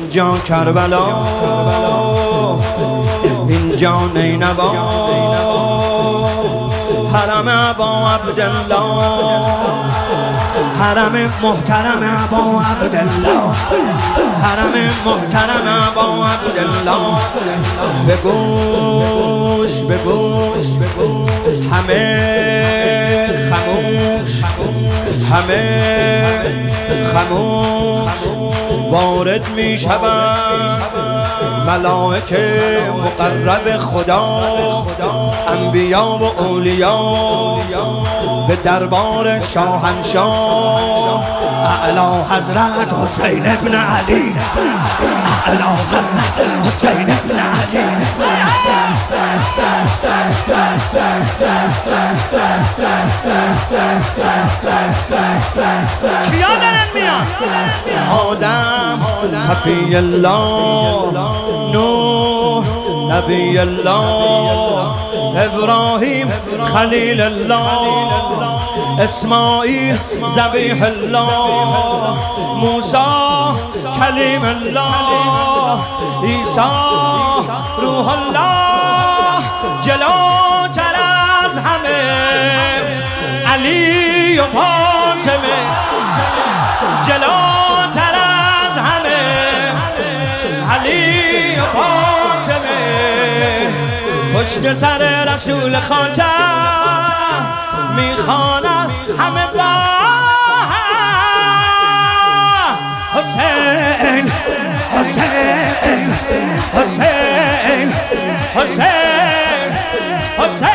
اینجا کربلا، اینجا نینوا، حرم ابا عبدالله، حرم محترم ابا عبدالله، حرم محترم ابا عبدالله. به گوش به گوش همه خموش، همه خموش. وارد می شود ملائکه مقرب خدا، انبیا و اولیا به دربار شاهنشاه اعلی حضرت حسین ابن علی، اعلی حضرت حسین ابن علی. کیا دارن میان؟ آدم صفی الله، نوح نبی الله، ابراهیم خلیل الله، اسماعیل ذبیح الله، موسی کلیم الله، عیسی روح الله. جلوتر از همه علی و فاطمه، جلوتر از همه علی و فاطمه. پشت سر رسول خاتم میخوانم همه با حسین حسین حسین حسین حسین.